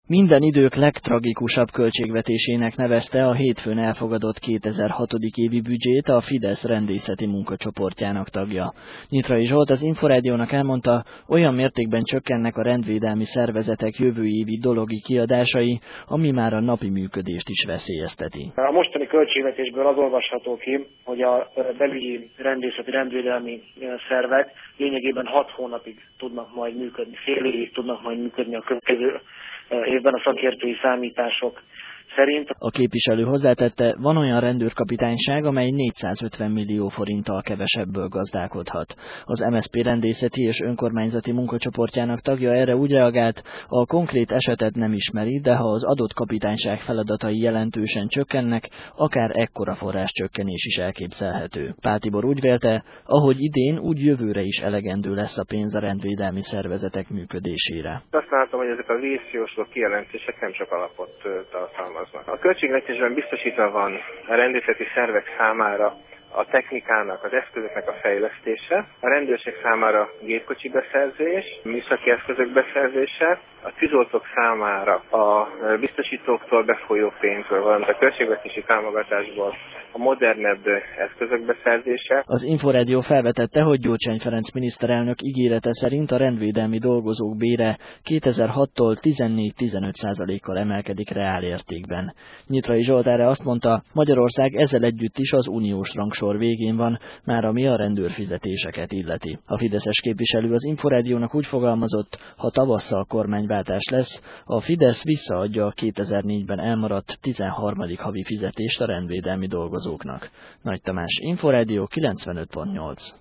Minden idők legtragikusabb költségvetésének nevezte a hétfőn elfogadott 2006. évi büdzsét a Fidesz rendészeti munkacsoportjának tagja. Nyitrai Zsolt az Inforádiónak elmondta, olyan mértékben csökkennek a rendvédelmi szervezetek jövő évi dologi kiadásai, ami már a napi működést is veszélyezteti. A mostani költségvetésből az olvasható ki, hogy a belügyi rendvédelmi szervek lényegében 6 hónapig tudnak majd működni, fél évig tudnak majd működni a következő évben a szakértői számítások szerint. A képviselő hozzátette, van olyan rendőrkapitányság, amely 450 millió forinttal kevesebből gazdálkodhat. Az MSZP rendészeti és önkormányzati munkacsoportjának tagja erre úgy reagált, a konkrét esetet nem ismeri, de ha az adott kapitányság feladatai jelentősen csökkennek, akár ekkora forráscsökkenés is elképzelhető. Pál Tibor úgy vélte, ahogy idén, úgy jövőre is elegendő lesz a pénz a rendvédelmi szervezetek működésére. Azt látom, hogy ezek a vészjósló kijelentések nem csak alapot tartalmaznak. A költségvetésben biztosítva van a rendészeti szervek számára a technikának, az eszközöknek a fejlesztése, a rendőrség számára gépkocsi beszerzés, műszaki eszközök beszerzése, a tűzoltók számára a biztosítóktól befolyó pénzből, valamint a költségvetési támogatásból a modernebb eszközök beszerzése. Az Inforádió felvetette, hogy Gyurcsány Ferenc miniszterelnök ígérete szerint a rendvédelmi dolgozók bére 2006-tól 14-15%-kal emelkedik reálértékben. Nyitrai Zsolt erre azt mondta, Magyarország ezzel együtt is az uniós rangsor végén van, már ami a rendőrfizetéseket illeti. A fideszes képviselő az Inforádiónak úgy fogalmazott, ha tavasszal kormányváltás lesz, a Fidesz visszaadja a 2004-ben elmaradt 13. havi fizetést a rendvédelmi dolgozóknak. Nagy Tamás, Inforádió 95.8.